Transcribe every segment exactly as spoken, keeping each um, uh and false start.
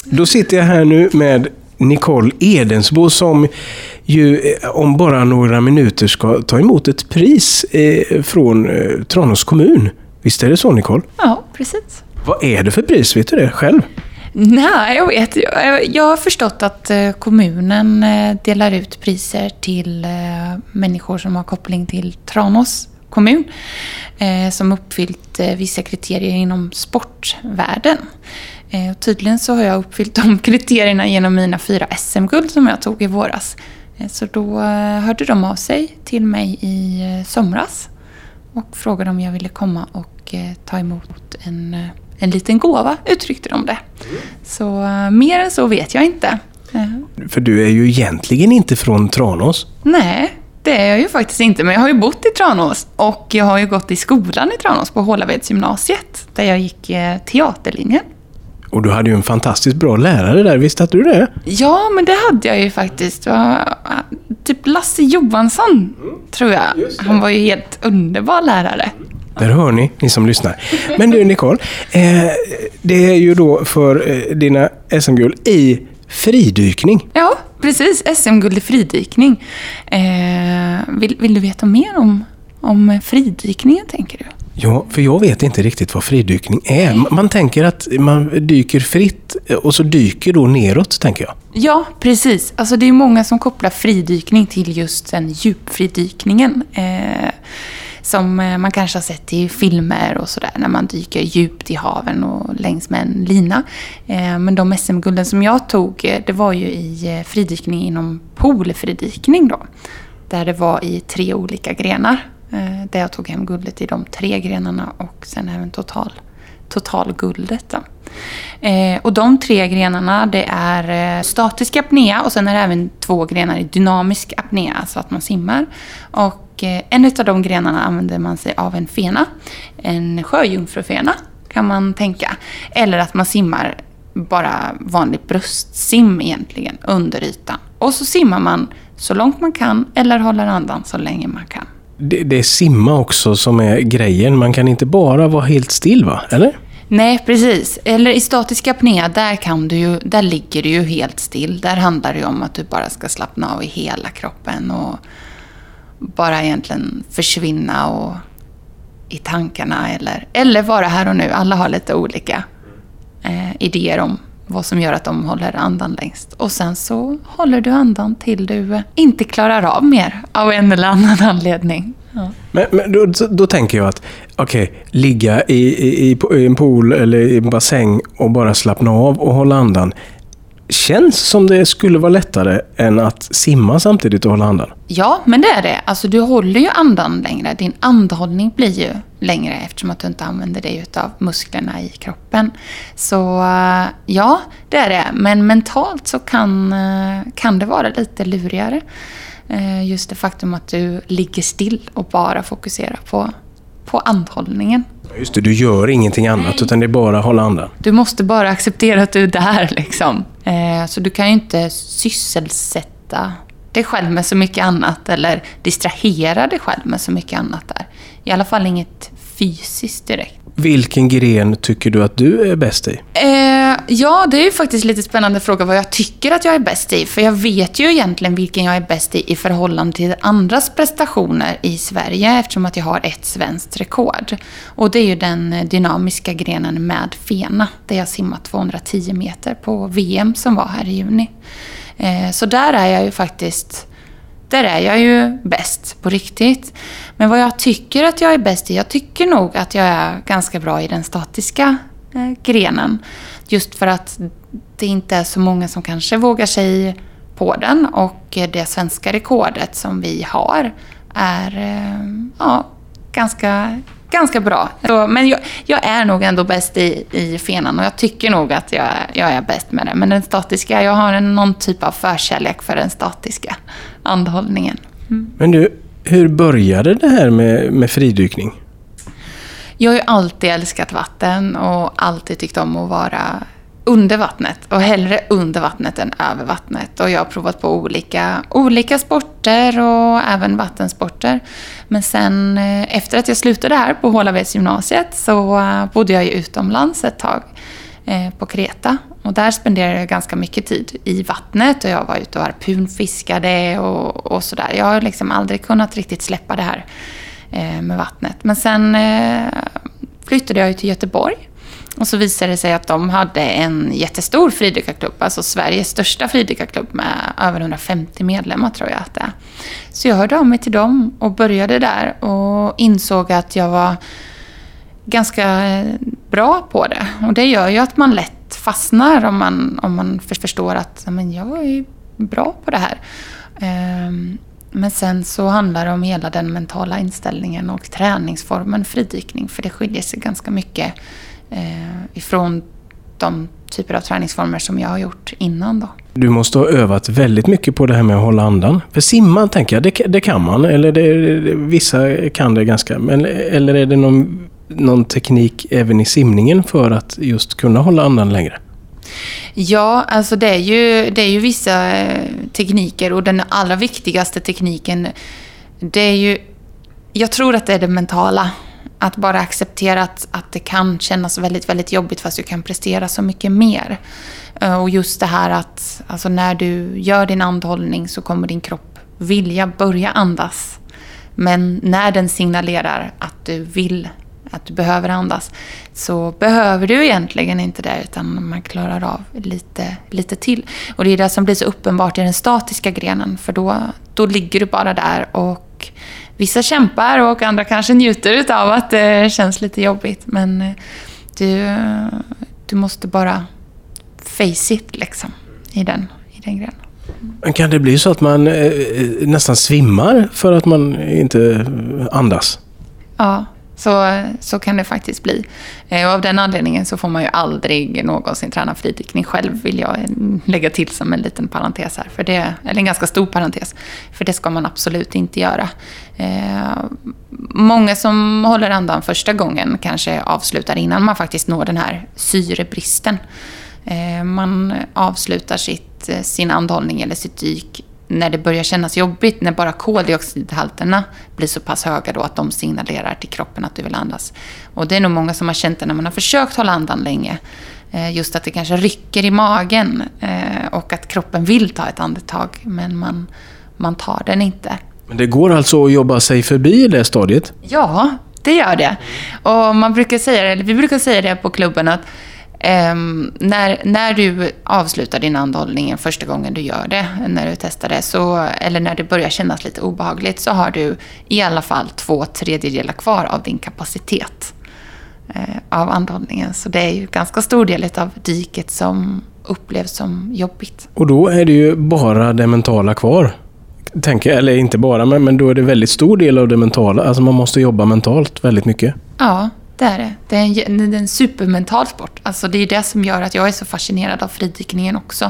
Då sitter jag här nu med Nicole Edensbo som ju om bara några minuter ska ta emot ett pris eh, från eh, Tranås kommun. Visst är det så, Nicole? Ja, precis. Vad är det för pris? Vet du det själv? Nej, jag vet. Jag, jag har förstått att eh, kommunen eh, delar ut priser till eh, människor som har koppling till Tranås kommun eh, som uppfyllt eh, vissa kriterier inom sportvärlden. Eh, och tydligen så har jag uppfyllt de kriterierna genom mina fyra S M-guld som jag tog i våras. Eh, så då eh, hörde de av sig till mig i eh, somras och frågade om jag ville komma och eh, ta emot en, eh, en liten gåva, uttryckte de det. Så eh, mer än så vet jag inte. Eh. För du är ju egentligen inte från Tranås. Nej, det är jag ju faktiskt inte, men jag har ju bott i Tranås och jag har ju gått i skolan i Tranås på Hålavedsgymnasiet där jag gick eh, teaterlinjen. Och du hade ju en fantastiskt bra lärare där, visste att du det? Ja, men det hade jag ju faktiskt. Det var, typ Lasse Johansson, mm. tror jag. Han var ju helt underbar lärare. Där hör ni, ni som lyssnar. Men du Nicole, eh, det är ju då för eh, dina S M-guld i fridykning. Ja, precis. S M-guld i fridykning. Eh, vill, vill du veta mer om, om fridykningen, tänker du? Ja, för jag vet inte riktigt vad fridykning är. Man tänker att man dyker fritt och så dyker då neråt, tänker jag. Ja, precis. Alltså det är många som kopplar fridykning till just den djupfridykningen. Eh, som man kanske har sett i filmer och sådär. När man dyker djupt i haven och längs med en lina. Eh, men de S M-gulden som jag tog, det var ju i fridykning inom poolfridykning då. Där det var i tre olika grenar. Där jag tog hem guldet i de tre grenarna och sen även total, totalguldet då. Eh, och de tre grenarna, det är statisk apnea och sen är det även två grenar i dynamisk apnea, alltså att man simmar. Och eh, en av de grenarna använder man sig av en fena, en sjöjungfrufena kan man tänka. Eller att man simmar bara vanlig bröstsim egentligen under ytan. Och så simmar man så långt man kan eller håller andan så länge man kan. Det, det är simma också som är grejen. Man kan inte bara vara helt still, va? Eller? Nej, precis. Eller i statisk apnea, där, kan du ju, där ligger du ju helt still. Där handlar det ju om att du bara ska slappna av i hela kroppen och bara egentligen försvinna och i tankarna. Eller, eller vara här och nu. Alla har lite olika eh, idéer om vad som gör att de håller andan längst. Och sen så håller du andan till du inte klarar av mer av en eller annan anledning. Ja. Men, men då, då tänker jag att okej, okay, ligga i, i, i en pool eller i en bassäng och bara slappna av och hålla andan känns som det skulle vara lättare än att simma samtidigt och hålla andan. Ja, men det är det. Alltså du håller ju andan längre. Din andhållning blir ju längre eftersom att du inte använder dig utav musklerna i kroppen. Så ja, det är det. Men mentalt så kan, kan det vara lite lurigare. Just det faktum att du ligger still och bara fokuserar på, på andhållningen. Just det, du gör ingenting annat. Nej. Utan det är bara att hålla andan. Du måste bara acceptera att du är där liksom. Eh, så du kan ju inte sysselsätta dig själv med så mycket annat eller distrahera dig själv med så mycket annat där. I alla fall inget fysiskt direkt. Vilken gren tycker du att du är bäst i? Eh, ja, det är ju faktiskt lite spännande fråga vad jag tycker att jag är bäst i. För jag vet ju egentligen vilken jag är bäst i i förhållande till andras prestationer i Sverige. Eftersom att jag har ett svenskt rekord. Och det är ju den dynamiska grenen med fena. Där jag simmat tvåhundratio meter på V M som var här i juni. Eh, så där är jag ju faktiskt... Där är jag ju bäst på riktigt. Men vad jag tycker att jag är bäst i, jag tycker nog att jag är ganska bra i den statiska eh, grenen. Just för att det inte är så många som kanske vågar sig på den. Och det svenska rekordet som vi har är eh, ja, ganska, ganska bra. Så, men jag, jag är nog ändå bäst i, i fenan och jag tycker nog att jag, jag är bäst med det. Men den statiska, jag har en, någon typ av förkärlek för den statiska andhållningen. Mm. Men du, hur började det här med, med fridykning? Jag har ju alltid älskat vatten och alltid tyckt om att vara under vattnet. Och hellre under vattnet än över vattnet. Och jag har provat på olika, olika sporter och även vattensporter. Men sen efter att jag slutade här på Hålavedsgymnasiet så bodde jag ju utomlands ett tag på Kreta. Och där spenderade jag ganska mycket tid i vattnet och jag var ute och harpunfiskade och, och sådär. Jag har liksom aldrig kunnat riktigt släppa det här eh, med vattnet. Men sen eh, flyttade jag till Göteborg och så visade det sig att de hade en jättestor fridykarklubb, alltså Sveriges största fridykarklubb med över hundrafemtio medlemmar tror jag att det är. Så jag hörde av mig till dem och började där och insåg att jag var ganska bra på det. Och det gör ju att man lätt fastnar om man, om man förstår att men jag är bra på det här. Men sen så handlar det om hela den mentala inställningen och träningsformen fridykning. För det skiljer sig ganska mycket ifrån de typer av träningsformer som jag har gjort innan då. Du måste ha övat väldigt mycket på det här med att hålla andan. För simma, tänker jag, det, det kan man. Eller det, vissa kan det ganska. Men, eller är det någon, någon teknik även i simningen för att just kunna hålla andan längre? Ja, alltså det är ju, det är ju vissa tekniker. Och den allra viktigaste tekniken, det är ju, jag tror att det är det mentala. Att bara acceptera att, att det kan kännas väldigt, väldigt jobbigt fast du kan prestera så mycket mer. Och just det här att alltså när du gör din andhållning så kommer din kropp vilja börja andas. Men när den signalerar att du vill, att du behöver andas, så behöver du egentligen inte det utan man klarar av lite, lite till. Och det är det som blir så uppenbart i den statiska grenen, för då, då ligger du bara där och vissa kämpar och andra kanske njuter av att det känns lite jobbigt. Men du, du måste bara face it liksom, i den, i den grenen. Men kan det bli så att man eh, nästan svimmar för att man inte andas? Ja, så, så kan det faktiskt bli. Och av den anledningen så får man ju aldrig någonsin träna fridykning själv, vill jag lägga till som en liten parentes här. För det, eller en ganska stor parentes. För det ska man absolut inte göra. Eh, många som håller andan första gången kanske avslutar innan man faktiskt når den här syrebristen. Eh, man avslutar sitt, sin andhållning eller sitt dyk när det börjar kännas jobbigt, när bara koldioxidhalterna blir så pass höga då att de signalerar till kroppen att du vill andas. Och det är nog många som har känt det när man har försökt hålla andan länge. Just att det kanske rycker i magen och att kroppen vill ta ett andetag, men man, man tar den inte. Men det går alltså att jobba sig förbi det stadiet? Ja, det gör det. Och man brukar säga, eller vi brukar säga det på klubben att Um, när, när du avslutar din andhållning första gången du gör det, när du testar det, så, eller när det börjar kännas lite obehagligt, så har du i alla fall två tredjedelar kvar av din kapacitet uh, av andhållningen. Så det är ju ganska stor del av dyket som upplevs som jobbigt. Och då är det ju bara det mentala kvar. Tänker, eller inte bara, men, men då är det väldigt stor del av det mentala. Alltså man måste jobba mentalt väldigt mycket. Ja, det är det. Det är en, det är en supermental sport. Alltså det är det som gör att jag är så fascinerad av fridykningen också.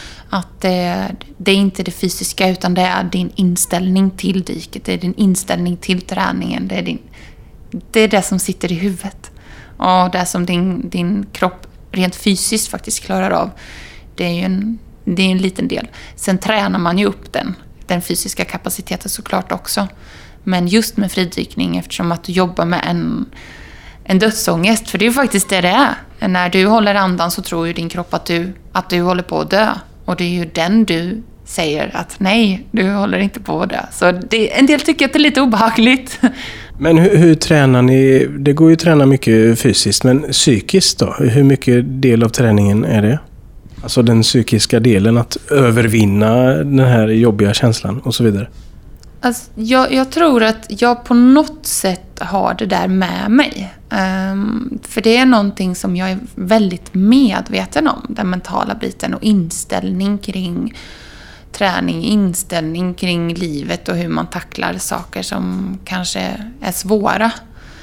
Att det, det är inte det fysiska utan det är din inställning till dyket. Det är din inställning till träningen. Det är, din, det, är det som sitter i huvudet. Och det som din, din kropp rent fysiskt faktiskt klarar av. Det är ju en, det är en liten del. Sen tränar man ju upp den. Den fysiska kapaciteten såklart också. Men just med fridykning, eftersom att du jobbar med en... en dödsångest, för det är ju faktiskt det det är. När du håller andan så tror ju din kropp att du, att du håller på att dö. Och det är ju den du säger att nej, du håller inte på att dö. Så det, en del tycker att det är lite obehagligt. Men hur, hur tränar ni? Det går ju att träna mycket fysiskt, men psykiskt då? Hur mycket del av träningen är det? Alltså den psykiska delen, att övervinna den här jobbiga känslan och så vidare. Alltså, jag, jag tror att jag på något sätt har det där med mig. Um, för det är någonting som jag är väldigt medveten om. Den mentala biten och inställning kring träning, inställning kring livet och hur man tacklar saker som kanske är svåra.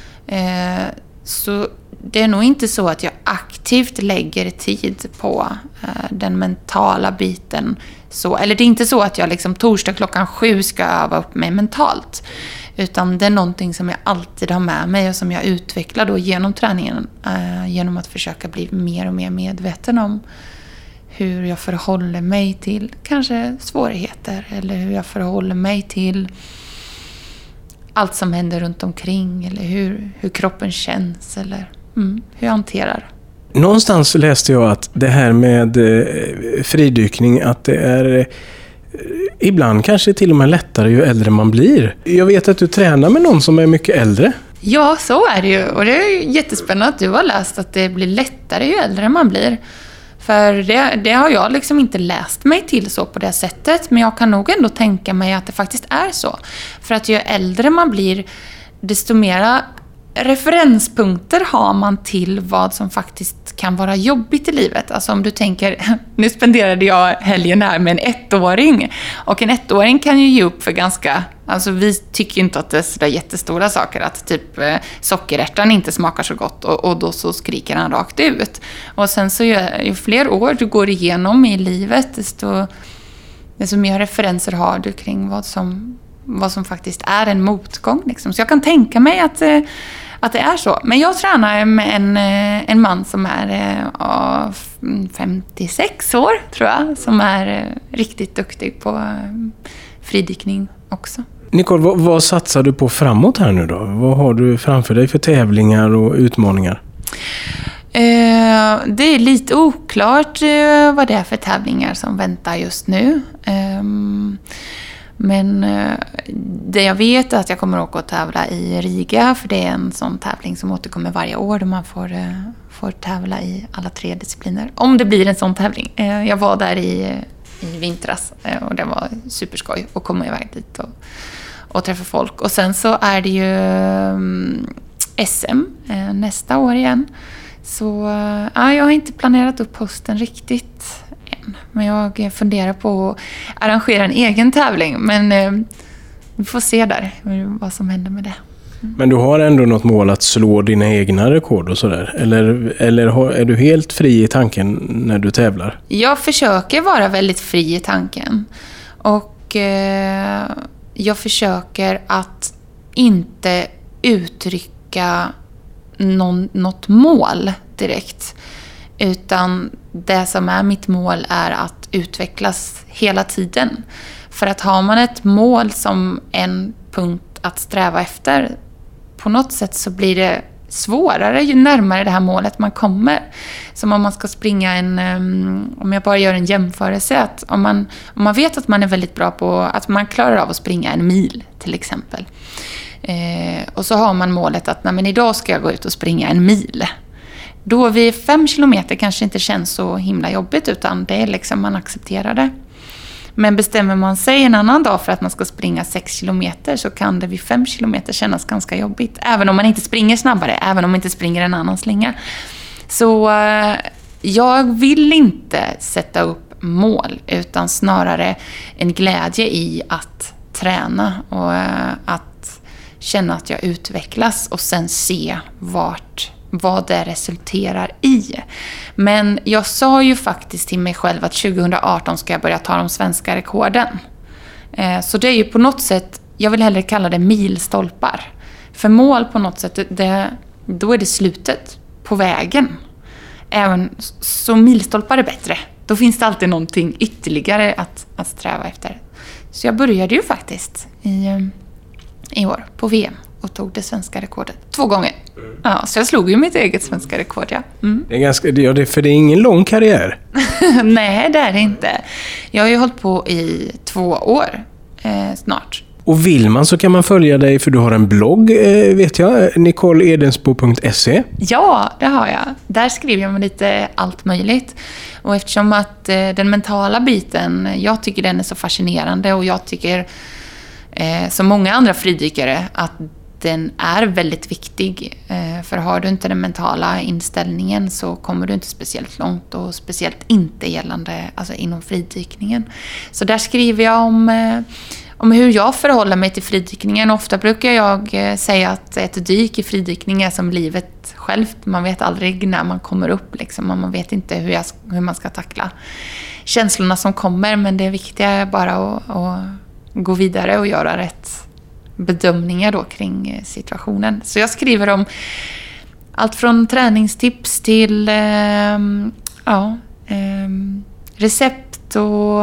Uh, så det är nog inte så att jag aktivt lägger tid på uh, den mentala biten. Så, eller det är inte så att jag liksom torsdag klockan sju ska öva upp mig mentalt. Utan det är någonting som jag alltid har med mig och som jag utvecklar då genom träningen. Uh, genom att försöka bli mer och mer medveten om hur jag förhåller mig till kanske svårigheter. Eller hur jag förhåller mig till allt som händer runt omkring. Eller hur, hur kroppen känns. Eller mm, hur jag hanterar. Någonstans läste jag att det här med eh, fridykning, att det är eh, ibland kanske till och med lättare ju äldre man blir. Jag vet att du tränar med någon som är mycket äldre. Ja, så är det ju. Och det är ju jättespännande att du har läst att det blir lättare ju äldre man blir. För det, det har jag liksom inte läst mig till så på det sättet. Men jag kan nog ändå tänka mig att det faktiskt är så. För att ju äldre man blir, desto mera referenspunkter har man till vad som faktiskt kan vara jobbigt i livet. Alltså om du tänker, nu spenderade jag helgen här med en ettåring. Och en ettåring kan ju ge upp för ganska, alltså vi tycker ju inte att det är sådär jättestora saker. Att typ eh, sockerärtan inte smakar så gott och, och då så skriker han rakt ut. Och sen så ju, ju fler år du går igenom i livet, desto, desto mer referenser har du kring vad som, vad som faktiskt är en motgång. Liksom. Så jag kan tänka mig att eh, Att det är så. Men jag tränar med en, en man som är uh, femtiosex år, tror jag. Som är uh, riktigt duktig på uh, fridykning också. Nicole, vad, vad satsar du på framåt här nu då? Vad har du framför dig för tävlingar och utmaningar? Uh, det är lite oklart uh, vad det är för tävlingar som väntar just nu. Um, Men det jag vet är att jag kommer åka och tävla i Riga, för det är en sån tävling som återkommer varje år där man får, får tävla i alla tre discipliner. Om det blir en sån tävling. Jag var där i, i vintras och det var superskoj att komma iväg dit och, och träffa folk. Och sen så är det ju S M nästa år igen. Så ja, jag har inte planerat upp hösten riktigt. Men jag funderar på att arrangera en egen tävling. Men eh, vi får se där vad som händer med det. Mm. Men du har ändå något mål att slå dina egna rekord och sådär? Eller, eller är du helt fri i tanken när du tävlar? Jag försöker vara väldigt fri i tanken. Och eh, jag försöker att inte uttrycka någon, något mål direkt. Utan det som är mitt mål är att utvecklas hela tiden. För att har man ett mål som en punkt att sträva efter, på något sätt så blir det svårare ju närmare det här målet man kommer. Som om man ska springa en, om jag bara gör en jämförelse, att om man, om man vet att man är väldigt bra på, att man klarar av att springa en mil till exempel. Eh, och så har man målet att nej, men idag ska jag gå ut och springa en mil. Då vid fem kilometer kanske inte känns så himla jobbigt, utan det är liksom man accepterar det. Men bestämmer man sig en annan dag för att man ska springa sex kilometer, så kan det vid fem kilometer kännas ganska jobbigt. Även om man inte springer snabbare, även om man inte springer en annan slinga. Så eh, jag vill inte sätta upp mål, utan snarare en glädje i att träna och eh, att känna att jag utvecklas och sen se vart vad det resulterar i. Men jag sa ju faktiskt till mig själv att tjugoarton ska jag börja ta de svenska rekorden. Eh, så det är ju på något sätt, jag vill hellre kalla det milstolpar. För mål på något sätt, det, då är det slutet på vägen. Även så milstolpar är bättre. Då finns det alltid någonting ytterligare att, att sträva efter. Så jag började ju faktiskt i, i år på V M. Och tog det svenska rekordet två gånger. Ja, så jag slog ju mitt eget svenska rekord, ja. Mm. Det är ganska, ja, det, för det är ingen lång karriär. Nej, det är det inte. Jag har ju hållit på i två år eh, snart. Och vill man så kan man följa dig, för du har en blogg, eh, vet jag, nicole edensbo punkt se. Ja, det har jag. Där skriver jag med lite allt möjligt. Och eftersom att eh, den mentala biten, jag tycker den är så fascinerande, och jag tycker eh, som många andra fridykare att den är väldigt viktig. För har du inte den mentala inställningen så kommer du inte speciellt långt, och speciellt inte gällande alltså inom fridykningen. Så där skriver jag om, om hur jag förhåller mig till fridykningen. Ofta brukar jag säga att ett dyk i fridykning är som livet självt. Man vet aldrig när man kommer upp. Liksom. Man vet inte hur, jag, hur man ska tackla känslorna som kommer. Men det viktiga är bara att, att gå vidare och göra rätt bedömningar då kring situationen. Så jag skriver om allt från träningstips till eh, ja, eh, recept och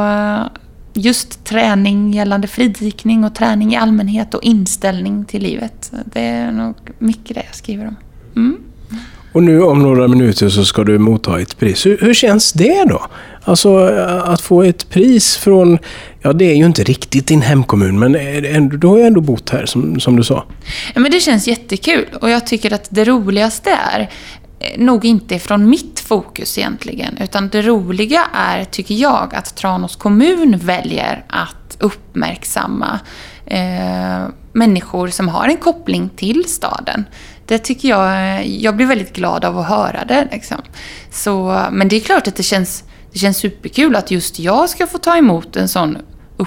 just träning gällande fridykning och träning i allmänhet och inställning till livet. Det är nog mycket det jag skriver om. Mm. Och nu om några minuter så ska du motta ett pris. Hur, hur känns det då? Alltså att få ett pris från, ja det är ju inte riktigt din hemkommun, men ändå, du har ju ändå bott här som, som du sa. Ja, men det känns jättekul och jag tycker att det roligaste är nog inte från mitt fokus egentligen, utan det roliga är, tycker jag, att Tranås kommun väljer att uppmärksamma eh, människor som har en koppling till staden. Det tycker jag, jag blir väldigt glad av att höra det. Liksom. Så, men det är klart att det känns, det känns superkul att just jag ska få ta emot en sån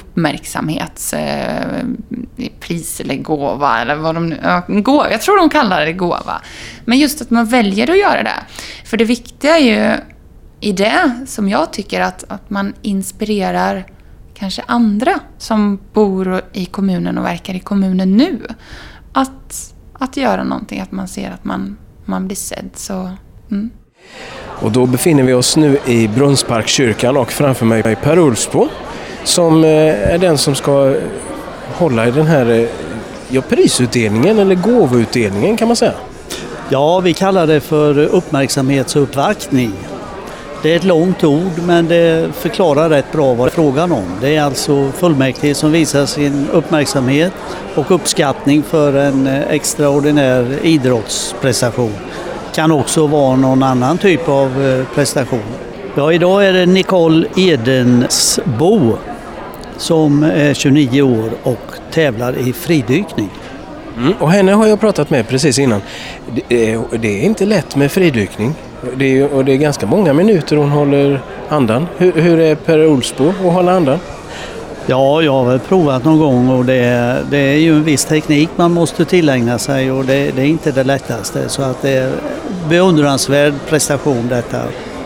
uppmärksamhetspris eh, eller gåva eller vad de nu, ja, gåva, jag tror de kallar det gåva. Men just att man väljer att göra det. För det viktiga är ju i det som jag tycker att, att man inspirerar kanske andra som bor i kommunen och verkar i kommunen nu. Att, att göra någonting, att man ser att man, man blir sedd. Så, mm. Och då befinner vi oss nu i Brunnsparkskyrkan och framför mig är Per Ulfsbo, som är den som ska hålla i den här ja, prisutdelningen eller gåvoutdelningen kan man säga. Ja, vi kallar det för uppmärksamhetsuppvaktning. Det är ett långt ord men det förklarar rätt bra vad det är frågan om. Det är alltså fullmäktige som visar sin uppmärksamhet och uppskattning för en extraordinär idrottsprestation. Kan också vara någon annan typ av prestation. Ja, idag är det Nicole Edensbo som är tjugonio år och tävlar i fridykning. Mm, och henne har jag pratat med precis innan. Det är, det är inte lätt med fridykning. Det är, och det är ganska många minuter hon håller andan. Hur, hur är Per Ulfsbo att hålla andan? Ja, jag har väl provat någon gång och det, det är ju en viss teknik man måste tillägna sig och det, det är inte det lättaste. Så att det är beundransvärd prestation detta.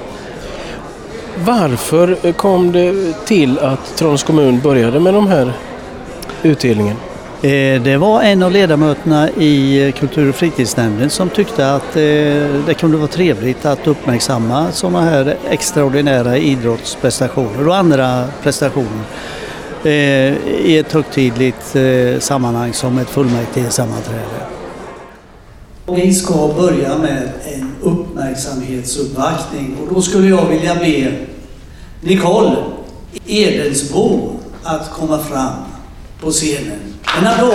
Varför kom det till att Tranås kommun började med de här utdelningen? Det var en av ledamöterna i kultur- och fritidsnämnden som tyckte att det kunde vara trevligt att uppmärksamma sådana här extraordinära idrottsprestationer och andra prestationer i ett högtidligt sammanhang som ett fullmäktigesammanträde. Vi ska börja med en uppmärksamhetsuppvaktning och då skulle jag vilja be Nicole Edensbo att komma fram på scenen. En applåd!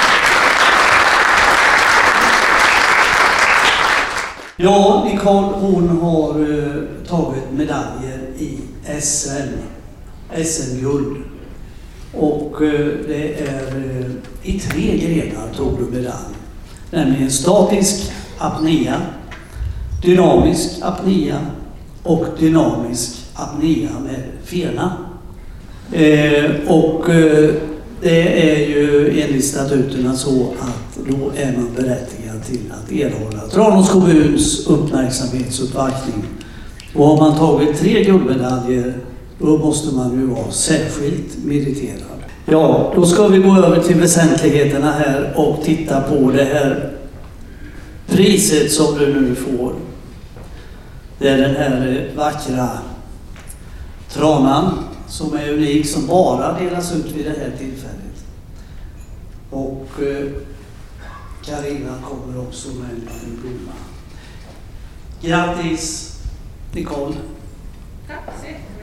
Ja, Nicole hon har uh, tagit medaljer i S M, S M-guld. Och uh, det är uh, i tre grenar tog du medalj. Nämligen statisk apnea, dynamisk apnea och dynamisk apnea med fena. Uh, och uh, det är ju enligt statuterna så att då är man berättigad till att erhålla Tranås kommuns uppmärksamhetsuppvaktning. Och har man tagit tre guldmedaljer då måste man ju vara särskilt meriterad. Ja, då ska vi gå över till väsentligheterna här och titta på det här priset som du nu får. Det är den här vackra tranan som är unik, som bara delas ut vid det här tillfället. Och Carina eh, kommer också med en liten blomma. Grattis, Nicole! Tack så mycket.